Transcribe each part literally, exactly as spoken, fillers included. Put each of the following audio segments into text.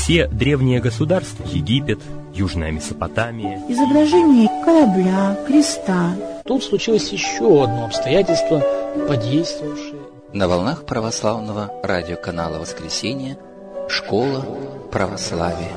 Все древние государства, Египет, Южная Месопотамия, изображение корабля, креста. Тут случилось еще одно обстоятельство, подействовавшее. На волнах православного радиоканала «Воскресенье» «Школа православия».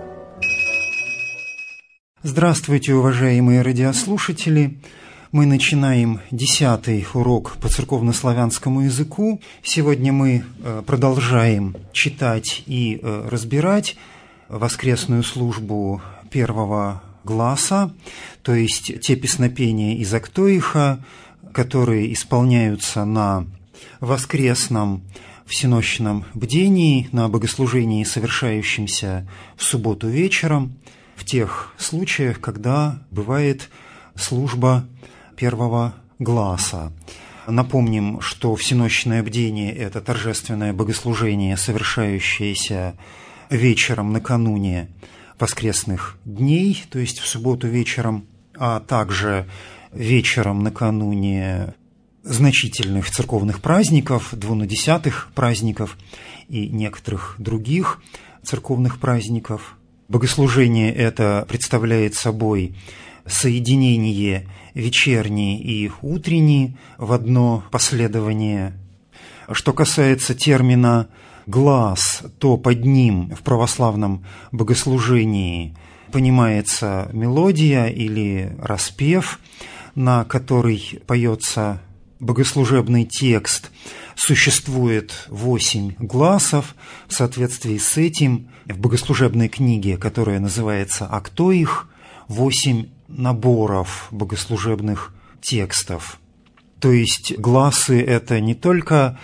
Здравствуйте, уважаемые радиослушатели! Мы начинаем десятый урок по церковнославянскому языку. Сегодня мы продолжаем читать и разбирать воскресную службу первого гласа, то есть те песнопения из Актоиха, которые исполняются на воскресном всенощном бдении, на богослужении, совершающемся в субботу вечером, в тех случаях, когда бывает служба первого гласа. Напомним, что всенощное бдение – это торжественное богослужение, совершающееся вечером накануне воскресных дней, то есть в субботу вечером, а также вечером накануне значительных церковных праздников, двунадесятых праздников и некоторых других церковных праздников. Богослужение это представляет собой соединение вечерний и утренний в одно последование. Что касается термина «глас», то под ним в православном богослужении понимается мелодия или распев, на который поется богослужебный текст. Существует восемь гласов. В соответствии с этим в богослужебной книге, которая называется «Актоих», восемь наборов богослужебных текстов. То есть гласы – это не только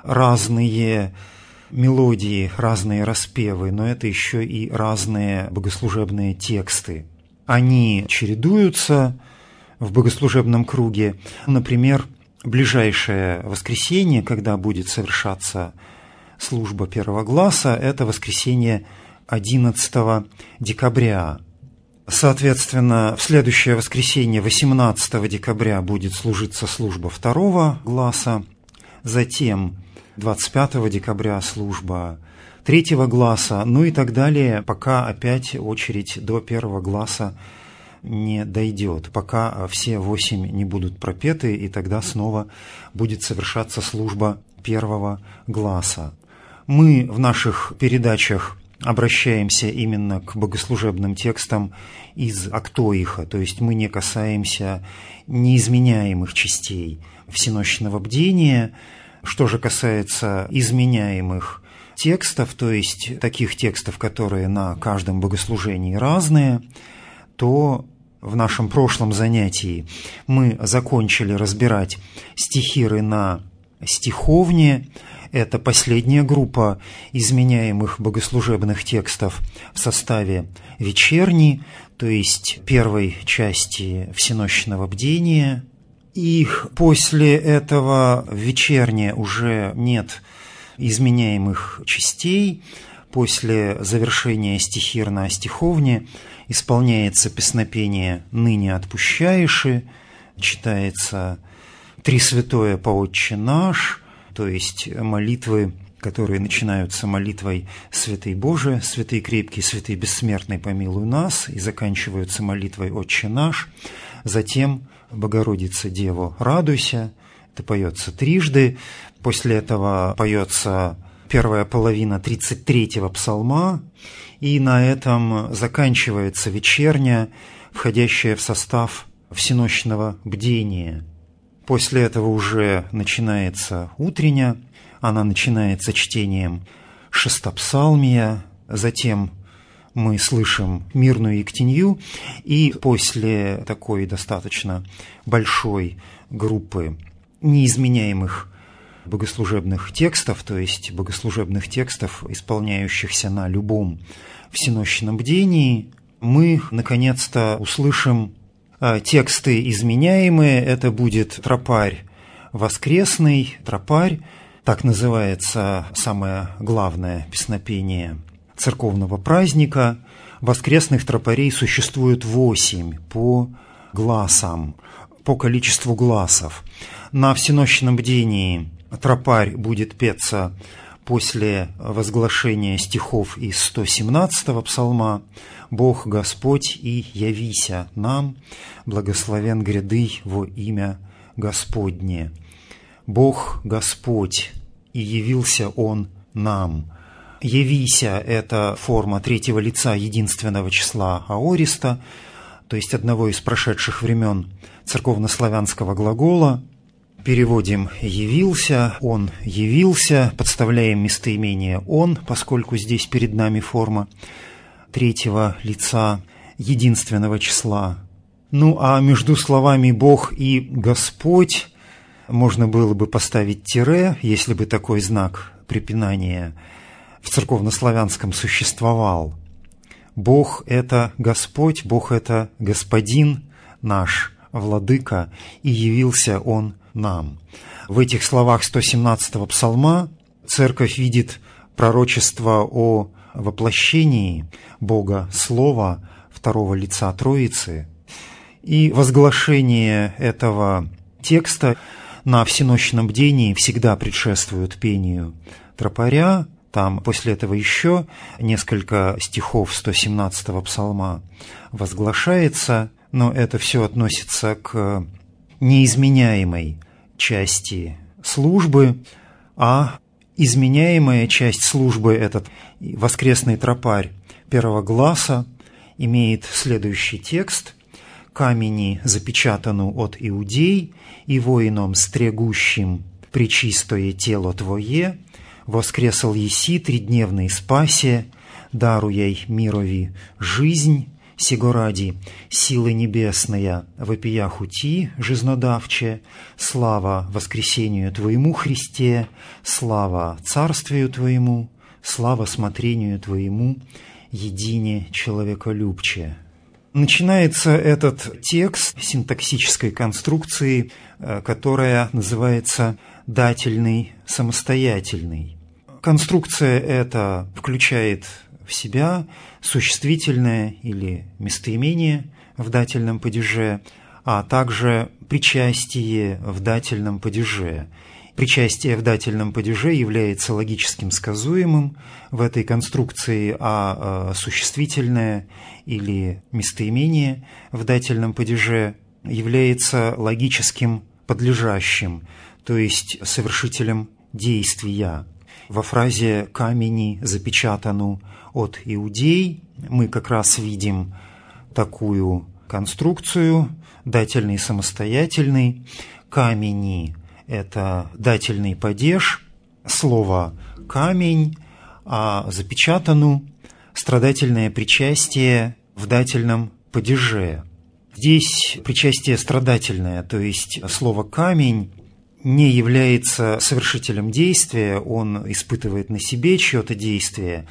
разные мелодии, разные распевы, но это еще и разные богослужебные тексты. Они чередуются в богослужебном круге. Например, ближайшее воскресенье, когда будет совершаться служба первого гласа, это воскресенье одиннадцатого декабря. Соответственно, в следующее воскресенье, восемнадцатого декабря, будет служиться служба второго гласа, затем двадцать пятого декабря служба третьего гласа, ну и так далее, пока опять очередь до первого гласа не дойдет, пока все восемь не будут пропеты, и тогда снова будет совершаться служба первого гласа. Мы в наших передачах обращаемся именно к богослужебным текстам из Актоиха, то есть мы не касаемся неизменяемых частей всенощного бдения. Что же касается изменяемых текстов, то есть таких текстов, которые на каждом богослужении разные, то в нашем прошлом занятии мы закончили разбирать стихиры на стиховне. Это последняя группа изменяемых богослужебных текстов в составе вечерней, то есть первой части всенощного бдения. И после этого в вечерне уже нет изменяемых частей. После завершения стихир на стиховне исполняется песнопение «Ныне отпущаеши», читается «Тресвятое по Отче наш», то есть молитвы, которые начинаются молитвой «Святый Боже, святый крепкий, святый бессмертный, помилуй нас», и заканчиваются молитвой «Отче наш». Затем «Богородица Дево, радуйся», это поется трижды. После этого поется первая половина тридцать третьего псалма, и на этом заканчивается вечерня, входящая в состав всенощного бдения. После этого уже начинается утренняя, она начинается чтением шестопсалмия, затем мы слышим мирную ектенью, и после такой достаточно большой группы неизменяемых богослужебных текстов, то есть богослужебных текстов, исполняющихся на любом всенощном бдении, мы наконец-то услышим тексты изменяемые. Это будет тропарь воскресный, тропарь, так называется самое главное песнопение церковного праздника. Воскресных тропарей существует восемь по гласам, по количеству гласов. На всенощном бдении тропарь будет петься после возглашения стихов из сто семнадцатого псалма «Бог Господь и явися нам, благословен гряды во имя Господне». Бог Господь, и явился Он нам. «Явися» – это форма третьего лица единственного числа аориста, то есть одного из прошедших времен церковнославянского глагола. Переводим «явился», «он явился», подставляем местоимение «он», поскольку здесь перед нами форма третьего лица единственного числа. Ну а между словами «Бог» и «Господь» можно было бы поставить тире, если бы такой знак препинания в церковнославянском существовал. Бог – это Господь, Бог – это Господин наш, Владыка, и явился Он нам. В этих словах сто семнадцатого псалма Церковь видит пророчество о воплощении Бога Слова второго лица Троицы, и возглашение этого текста на всенощном бдении всегда предшествует пению тропаря. Там после этого еще несколько стихов сто семнадцатого псалма возглашается, но это все относится к неизменяемой части службы, а изменяемая часть службы, этот воскресный тропарь первого гласа, имеет следующий текст: «Камени запечатану от иудей, и воином стрегущим пречистое тело Твое, воскресал еси тридневной спасе, даруяй мирови жизнь, сего ради силы небесная, вопия хути жизнодавче, слава воскресению Твоему, Христе, слава царствию Твоему, слава смотрению Твоему, едине человеколюбче». Начинается этот текст синтаксической конструкции, которая называется «дательный самостоятельный». Конструкция эта включает в себя существительное или местоимение в дательном падеже, а также причастие в дательном падеже. Причастие в дательном падеже является логическим сказуемым в этой конструкции, а существительное или местоимение в дательном падеже является логическим подлежащим, то есть совершителем действия. Во фразе «камени запечатану от иудей» мы как раз видим такую конструкцию: дательный самостоятельный, камени – это дательный падеж, слово «камень», а запечатану – страдательное причастие в дательном падеже. Здесь причастие страдательное, то есть слово «камень» не является совершителем действия, он испытывает на себе чье-то действие,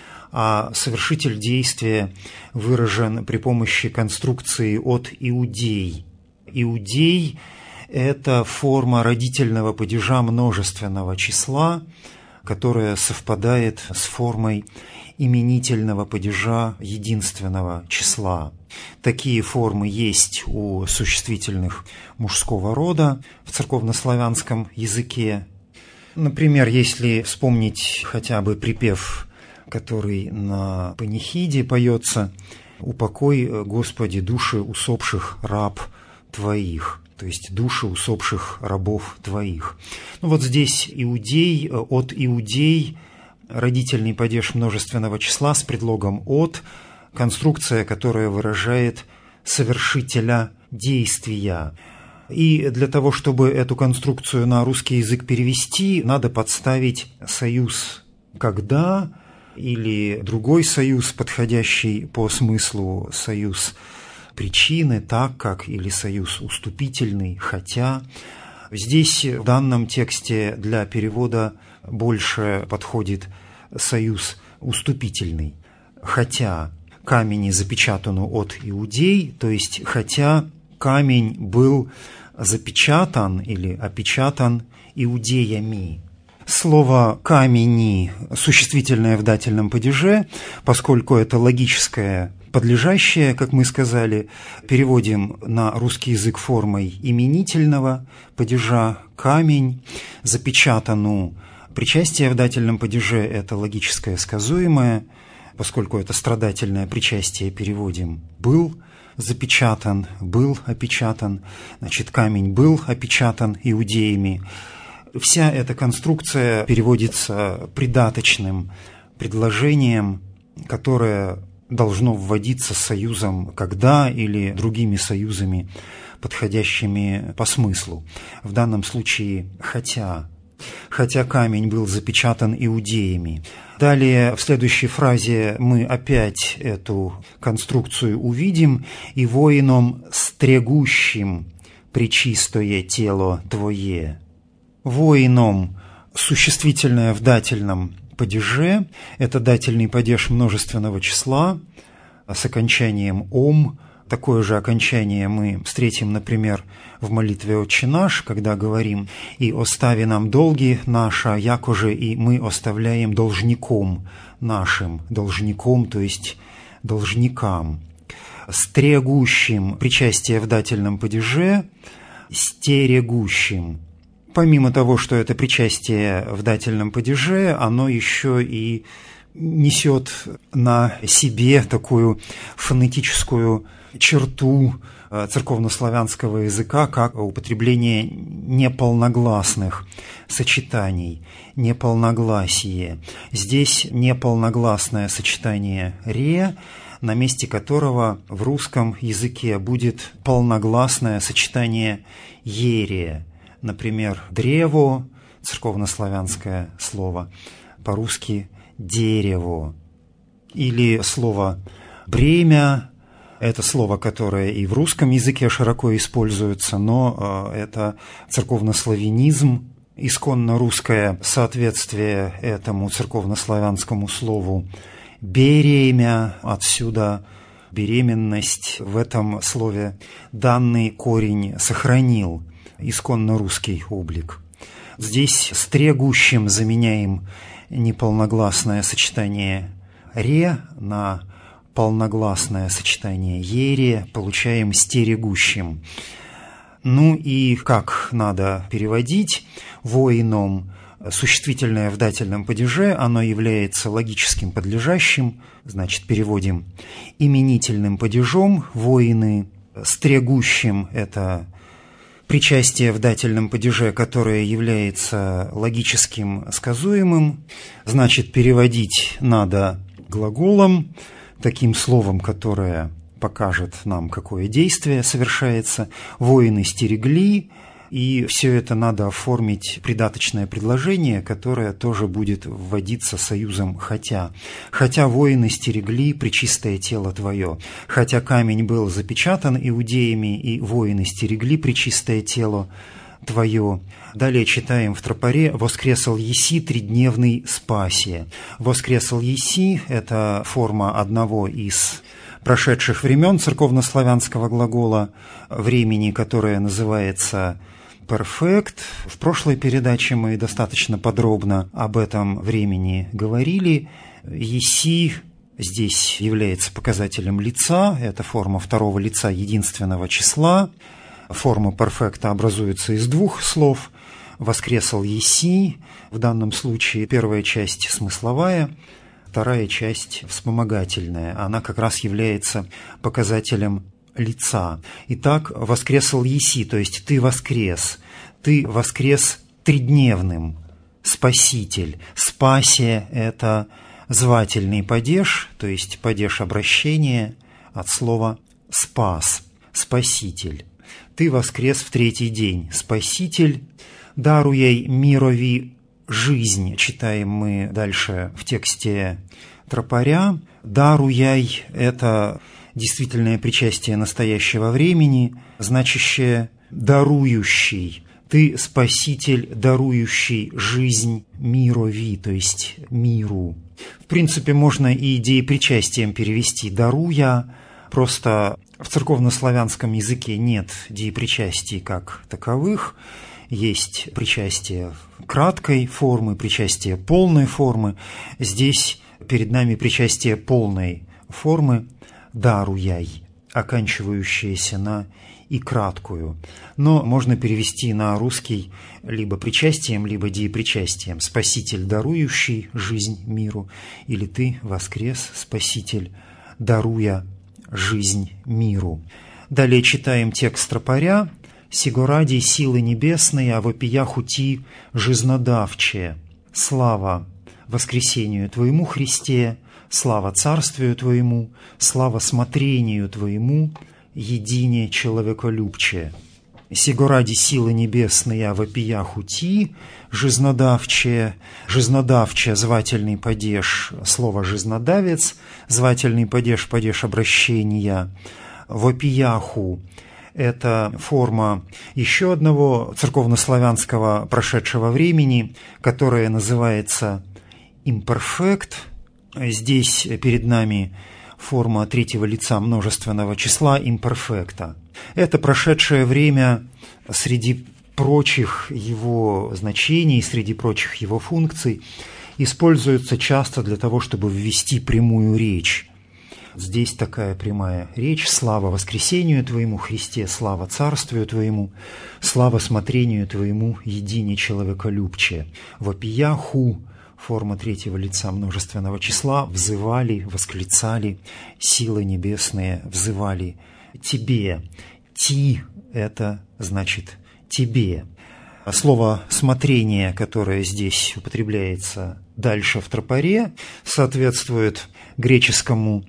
а совершитель действия выражен при помощи конструкции «от иудей». Иудей – это форма родительного падежа множественного числа, которая совпадает с формой именительного падежа единственного числа. Такие формы есть у существительных мужского рода в церковнославянском языке. Например, если вспомнить хотя бы припев, который на панихиде поется: «Упокой, Господи, души усопших раб Твоих», то есть души усопших рабов Твоих. Ну вот здесь иудей, от иудей, родительный падеж множественного числа с предлогом «от», конструкция, которая выражает совершителя действия. И для того, чтобы эту конструкцию на русский язык перевести, надо подставить союз «когда» или другой союз, подходящий по смыслу, союз причины, так как, или союз уступительный, хотя. Здесь в данном тексте для перевода больше подходит союз уступительный. Хотя камени запечатану от иудей, то есть хотя камень был запечатан или опечатан иудеями. Слово «камени» существительное в дательном падеже, поскольку это логическое подлежащее, как мы сказали, переводим на русский язык формой именительного падежа «камень», запечатану Причастие в дательном падеже – это логическое сказуемое, поскольку это страдательное причастие переводим «был запечатан», «был опечатан», значит, камень был опечатан иудеями. Вся эта конструкция переводится придаточным предложением, которое должно вводиться союзом «когда» или другими союзами, подходящими по смыслу. В данном случае «хотя». «Хотя камень был запечатан иудеями». Далее в следующей фразе мы опять эту конструкцию увидим. «И воином стрегущим пречистое тело твое». Воином существительное в дательном падеже. Это дательный падеж множественного числа с окончанием «ом». Такое же окончание мы встретим, например, в молитве «Отче наш», когда говорим «И остави нам долги наша, якоже и мы оставляем должником нашим». Должником, то есть должникам. Стрегущим причастие в дательном падеже, стерегущим. Помимо того, что это причастие в дательном падеже, оно еще и несет на себе такую фонетическую черту церковнославянского языка, как употребление неполногласных сочетаний, неполногласие. Здесь неполногласное сочетание «ре», на месте которого в русском языке будет полногласное сочетание «ере». Например, «древо» – церковнославянское слово, по-русски «дерево». Или слово «бремя» – это слово, которое и в русском языке широко используется, но это церковнославянизм, исконно русское соответствие этому церковнославянскому слову «беремя», отсюда беременность. В этом слове данный корень сохранил исконно русский облик. Здесь стрегущим заменяем неполногласное сочетание «ре» на полногласное сочетание «ере», получаем стерегущим. Ну и как надо переводить? Воином существительное в дательном падеже, оно является логическим подлежащим, значит, переводим именительным падежом воины, стрегущим – это причастие в дательном падеже, которое является логическим сказуемым, значит, переводить надо глаголом, таким словом, которое покажет нам, какое действие совершается. Воины стерегли, и все это надо оформить придаточное предложение, которое тоже будет вводиться союзом «хотя». «Хотя воины стерегли пречистое тело твое». «Хотя камень был запечатан иудеями, и воины стерегли пречистое тело твое». Далее читаем в тропаре «Воскресал еси тридневный спасе». «Воскресал еси» – это форма одного из прошедших времен церковнославянского глагола, времени, которое называется перфект. В прошлой передаче мы достаточно подробно об этом времени говорили. Еси здесь является показателем лица, это форма второго лица единственного числа. Форма перфекта образуется из двух слов. «Воскресал еси», в данном случае первая часть смысловая, вторая часть вспомогательная. Она как раз является показателем лица. Итак, воскресал еси, то есть ты воскрес. Ты воскрес тридневным, спаситель. Спасе – это звательный падеж, то есть падеж обращения от слова спас, спаситель. Ты воскрес в третий день, спаситель. Даруяй мирови жизнь, читаем мы дальше в тексте тропаря. Даруяй – это действительное причастие настоящего времени, значащее «дарующий». Ты спаситель, дарующий жизнь мирови, то есть миру. В принципе, можно и деепричастием перевести «даруя», просто в церковнославянском языке нет деепричастий как таковых. Есть причастие краткой формы, причастие полной формы. Здесь перед нами причастие полной формы «даруяй», оканчивающееся на и краткую. Но можно перевести на русский либо причастием, либо деепричастием. Спаситель, дарующий жизнь миру, или Ты воскрес, Спаситель, даруя жизнь миру. Далее читаем текст тропаря. «Сего ради силы небесные, а вопиях ути жизнодавче. Слава воскресению Твоему, Христе, слава царствию Твоему, слава смотрению Твоему, едине человеколюбче. Сего ради силы небесные, а вопиях ути жизнодавче». Жизнодавче – звательный падеж, слово «жизнодавец», звательный падеж, падеж обращения. Вопияху – это форма еще одного церковнославянского прошедшего времени, которое называется имперфект. Здесь перед нами форма третьего лица множественного числа имперфекта. Это прошедшее время среди прочих его значений, среди прочих его функций используется часто для того, чтобы ввести прямую речь. Здесь такая прямая речь: «Слава воскресению Твоему, Христе, слава царствию Твоему, слава смотрению Твоему, едине человеколюбче». Вопияху, форма третьего лица множественного числа, взывали, восклицали, силы небесные взывали Тебе. Ти – это значит Тебе. Слово «смотрение», которое здесь употребляется дальше в тропаре, соответствует греческому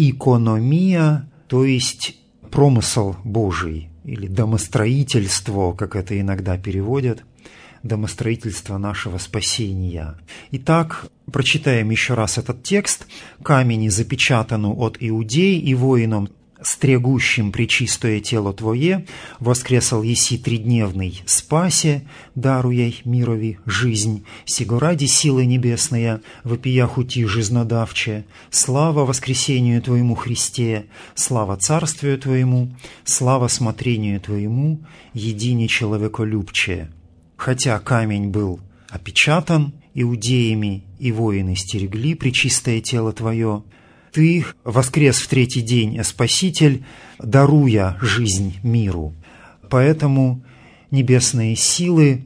«икономия», то есть промысел Божий, или домостроительство, как это иногда переводят, домостроительство нашего спасения. Итак, прочитаем еще раз этот текст. «Камени запечатану от иудей, и воинам, стрегущим пречистое тело Твое, воскресал еси тридневный спасе, даруяй мирови жизнь, сего ради силы небесные, вопиях ути жизнодавче, слава воскресению Твоему, Христе, слава царствию Твоему, слава смотрению Твоему, едине человеколюбче». Хотя камень был опечатан иудеями, и воины стерегли пречистое тело Твое, Ты воскрес в третий день, Спаситель, даруя жизнь миру. Поэтому небесные силы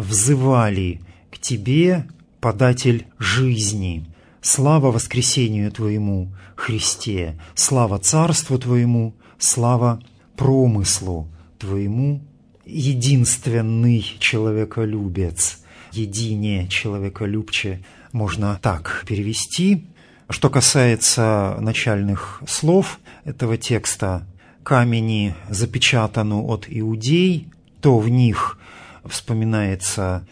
взывали к Тебе, податель жизни. Слава воскресению Твоему, Христе, слава царству Твоему, слава промыслу Твоему, единственный человеколюбец, едине человеколюбче, можно так перевести. Что касается начальных слов этого текста, «камени запечатану от иудей», то в них вспоминается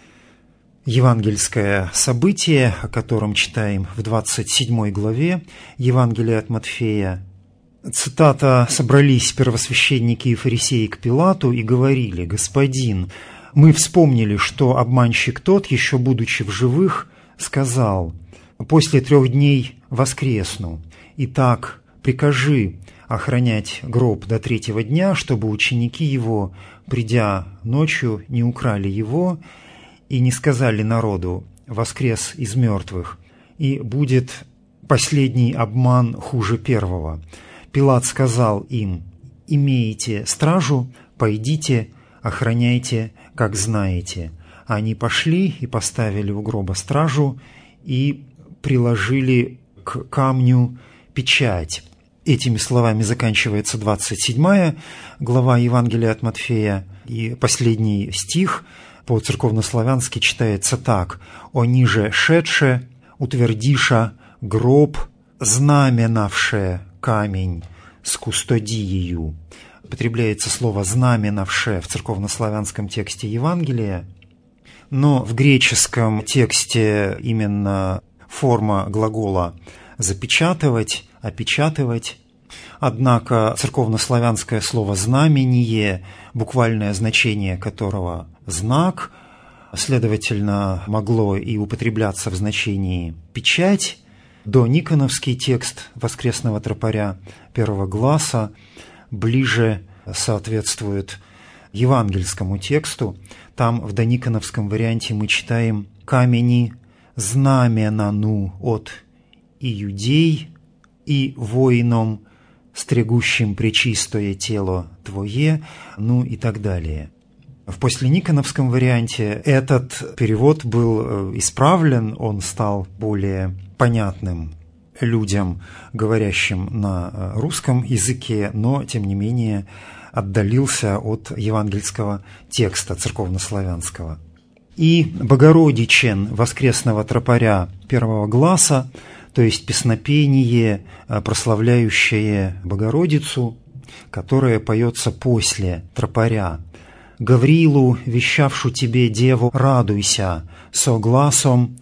евангельское событие, о котором читаем в двадцать седьмой главе Евангелия от Матфея. Цитата: «Собрались первосвященники и фарисеи к Пилату и говорили: „Господин, мы вспомнили, что обманщик тот, еще будучи в живых, сказал: после трех дней воскресну. Итак, прикажи охранять гроб до третьего дня, чтобы ученики его, придя ночью, не украли его и не сказали народу: воскрес из мертвых, и будет последний обман хуже первого». Пилат сказал им: «Имеете стражу, пойдите, охраняйте, как знаете». Они пошли и поставили у гроба стражу и приложили к камню печать. Этими словами заканчивается двадцать седьмая глава Евангелия от Матфея, и последний стих по-церковнославянски читается так: «Они же шедше, утвердиша гроб, знаменавше камень с кустодиею». Употребляется слово «знаменавше» в церковнославянском тексте Евангелия, но в греческом тексте именно форма глагола «запечатывать», «опечатывать». Однако церковнославянское слово «знамение», буквальное значение которого «знак», следовательно, могло и употребляться в значении «печать», дониконовский текст воскресного тропаря первого гласа ближе соответствует евангельскому тексту. Там в дониконовском варианте мы читаем «камени знаменану от иудей и воинам стригущим пречистое тело Твое, ну и так далее. В послениконовском варианте этот перевод был исправлен, он стал более понятным людям, говорящим на русском языке, но, тем не менее, отдалился от евангельского текста церковнославянского. И Богородичен воскресного тропаря первого гласа, то есть песнопение, прославляющее Богородицу, которое поется после тропаря. «Гаврилу, вещавшу тебе, деву, радуйся, со гласом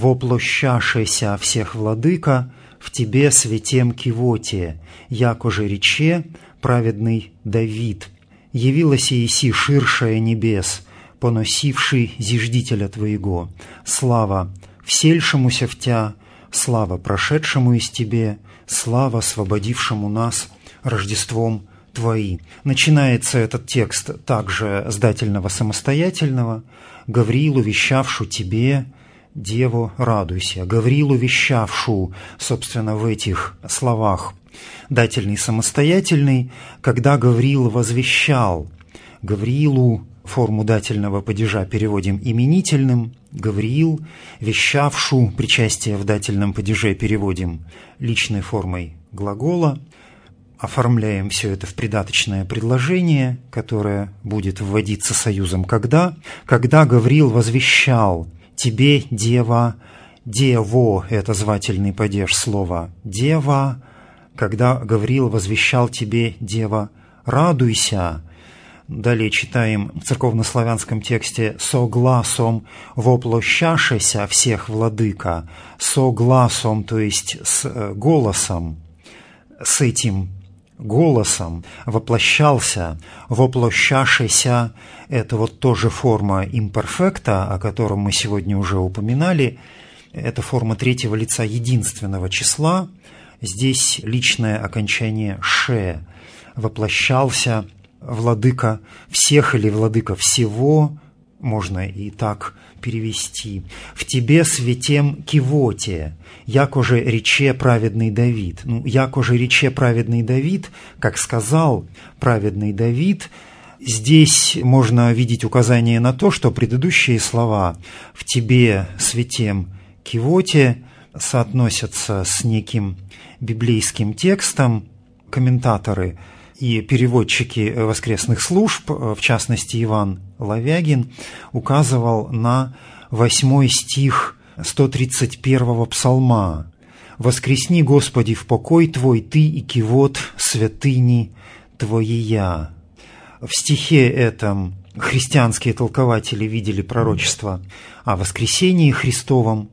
воплощашеся всех владыка, в тебе светем кивоте, якоже рече праведный Давид. Явилась еси ширшая небес, поносивший зиждителя Твоего. Слава всельшемуся в Тя, слава прошедшему из Тебе, слава освободившему нас Рождеством Твоим». Начинается этот текст также с дательного самостоятельного. «Гаврилу, вещавшу Тебе, Деву, радуйся». Гаврилу, вещавшу, собственно, в этих словах дательный самостоятельный, когда Гавриил возвещал. Гавриилу форму дательного падежа переводим именительным. Гавриил, вещавшу, причастие в дательном падеже переводим личной формой глагола. Оформляем все это в придаточное предложение, которое будет вводиться союзом «когда». Когда Гавриил возвещал тебе, дева, дево – это звательный падеж слова «дева». Когда Гавриил возвещал тебе, дева, радуйся. Далее читаем в церковнославянском тексте «со гласом воплощашеся всех владыка». «Со гласом», то есть с голосом, с этим голосом воплощался, воплощашеся – это вот тоже форма имперфекта, о котором мы сегодня уже упоминали. Это форма третьего лица единственного числа. Здесь личное окончание «ше». Воплощался владыка всех или владыка всего, можно и так перевести. «В тебе светем кивоте, якоже рече праведный Давид». Ну, якоже рече праведный Давид, как сказал праведный Давид, здесь можно видеть указание на то, что предыдущие слова «в тебе светем кивоте» соотносятся с неким библейским текстом. Комментаторы и переводчики воскресных служб, в частности Иван Лавягин, указывал на восьмой стих сто тридцать первого псалма: «Воскресни, Господи, в покой Твой, Ты и кивот святыни Твоея». В стихе этом христианские толкователи видели пророчество о воскресении Христовом.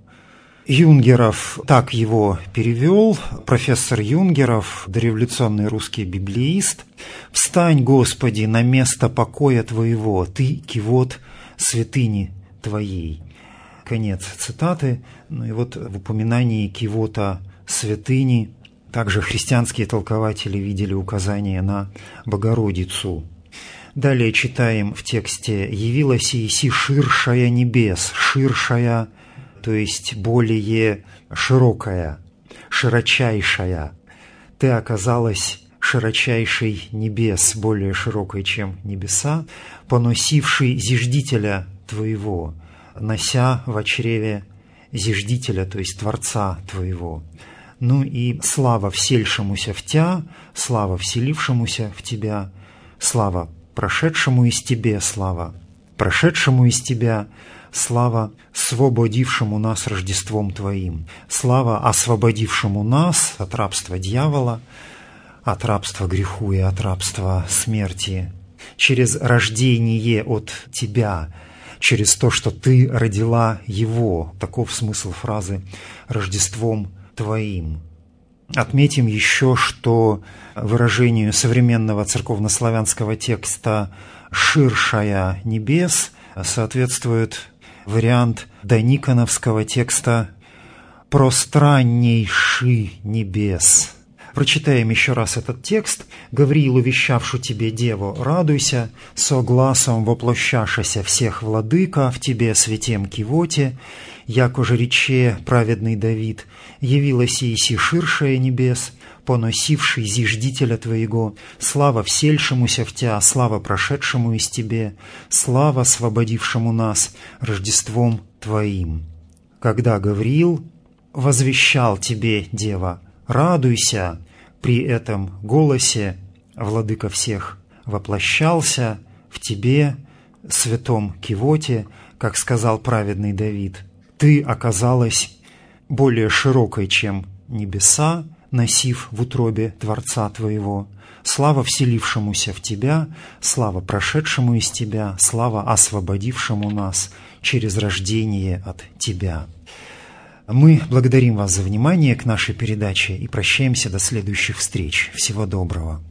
Юнгеров так его перевел, профессор Юнгеров, дореволюционный русский библеист: «Встань, Господи, на место покоя Твоего, Ты кивот святыни Твоей». Конец цитаты. Ну и вот в упоминании кивота святыни также христианские толкователи видели указание на Богородицу. Далее читаем в тексте: «Явилась еси ширшая небес», ширшая, то есть более широкая, широчайшая. Ты оказалась широчайшей небес, более широкой, чем небеса, поносивший зиждителя Твоего, нося в чреве зиждителя, то есть Творца Твоего. Ну и слава всельшемуся в Тя, слава вселившемуся в Тебя, слава прошедшему из Тебе, слава прошедшему из Тебя, слава свободившему нас Рождеством Твоим, слава освободившему нас от рабства дьявола, от рабства греху и от рабства смерти, через рождение от Тебя, через то, что Ты родила Его. Таков смысл фразы «Рождеством Твоим». Отметим еще, что выражению современного церковнославянского текста «ширшая небес» соответствует вариант дониконовского текста «пространнейши небес». Прочитаем еще раз этот текст. «Гавриилу, вещавшу тебе, деву, радуйся, со гласом воплощашеся всех владыка, в тебе светем кивоте, якоже рече праведный Давид, явилась еси ширшая небес, поносивший зиждителя Твоего, слава всельшемуся в Тя, слава прошедшему из Тебе, слава освободившему нас Рождеством Твоим. Когда Гавриил возвещал Тебе, Дева, радуйся, при этом голосе Владыка всех воплощался в Тебе, святом Кивоте, как сказал праведный Давид, Ты оказалась более широкой, чем небеса, носив в утробе Творца Твоего. Слава вселившемуся в Тебя, слава прошедшему из Тебя, слава освободившему нас через рождение от Тебя. Мы благодарим вас за внимание к нашей передаче и прощаемся до следующих встреч. Всего доброго.